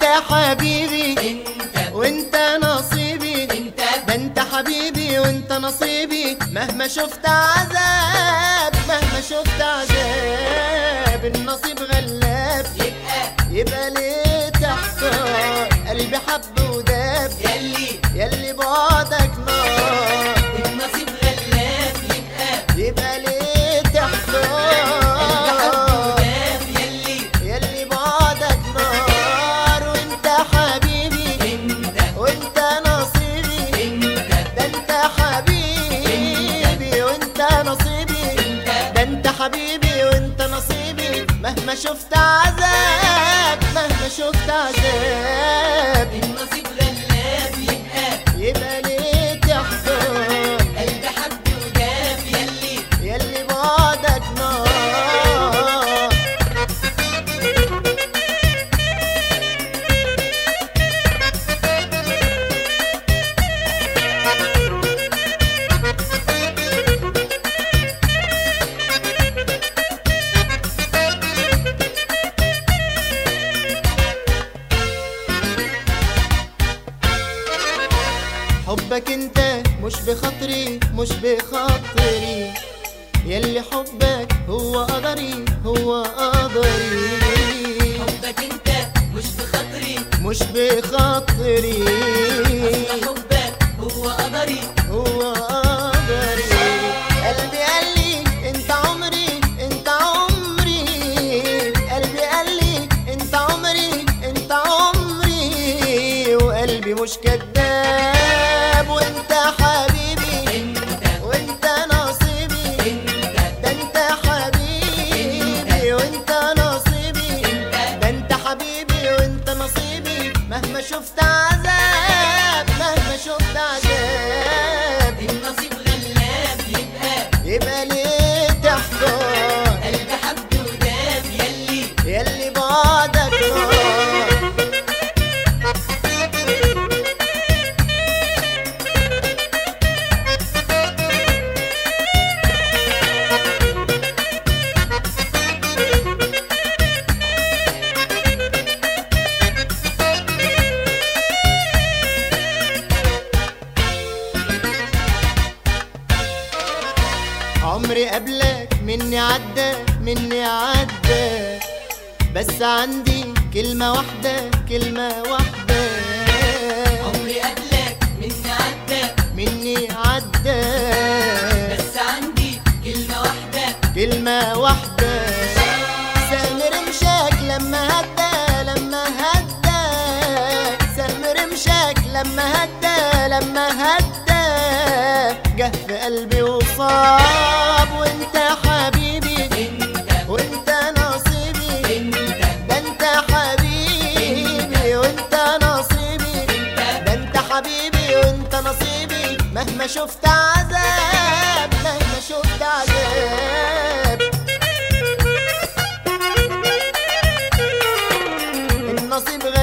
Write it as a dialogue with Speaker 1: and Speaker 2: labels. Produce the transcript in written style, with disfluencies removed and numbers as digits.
Speaker 1: انت حبيبي
Speaker 2: انت
Speaker 1: وانت نصيبي،
Speaker 2: انت
Speaker 1: ده انت حبيبي وانت نصيبي. مهما شفت عذاب مهما شفت عذاب، النصيب غلاب يبقى ليه تحتار؟ قلبي حب وداب يلي بعدك نار.
Speaker 2: النصيب غلاب
Speaker 1: يبقى ليه تحتار؟ يلي بعدك نار. وانت حبيبي وانت نصيبي، ده انت حبيبي وانت نصيبي، ده انت حبيبي وانت نصيبي. مهما شفت عذاب مهما شفت عذاب،
Speaker 2: النصيب غلاب
Speaker 1: يبقى ليه تحتار؟
Speaker 2: قلبي حب وداب
Speaker 1: يلي بعدك نار. حبك انت مش بخاطري مش بخاطري، يلي حبك هو قدري هو قدري.
Speaker 2: حبك انت مش بخاطري
Speaker 1: مش بخاطري
Speaker 2: اصل حبك هو قدري
Speaker 1: هو قدري. قلبي قال لي انت عمري انت عمري، قلبي قال لي انت عمري انت عمري، وقلبي مش كداب. وانت حبيبي وانت نصيبي، ده انت حبيبي وانت نصيبي، ده انت حبيبي وانت نصيبي. مهما شفت عذاب مهما شفت عذاب،
Speaker 2: النصيب غلاب
Speaker 1: يبقى ليه تحتار؟
Speaker 2: قلبي حب وداب
Speaker 1: يلي بعدك نار. عمري قبلك مني عدى، بس عندي كلمة واحدة كلمة واحدة.
Speaker 2: عمري قبلك
Speaker 1: مني عدى،
Speaker 2: بس عندي كلمة واحدة
Speaker 1: كلمة واحدة. سهم رمشك لما هدى سهم رمشك لما هدى جه في قلبي وصاب. وانت حبيبي وانت نصيبي، ده انت حبيبي وانت نصيبي، ده انت حبيبي وانت نصيبي. مهما شفت عذاب مهما شفت عذاب، النصيب غير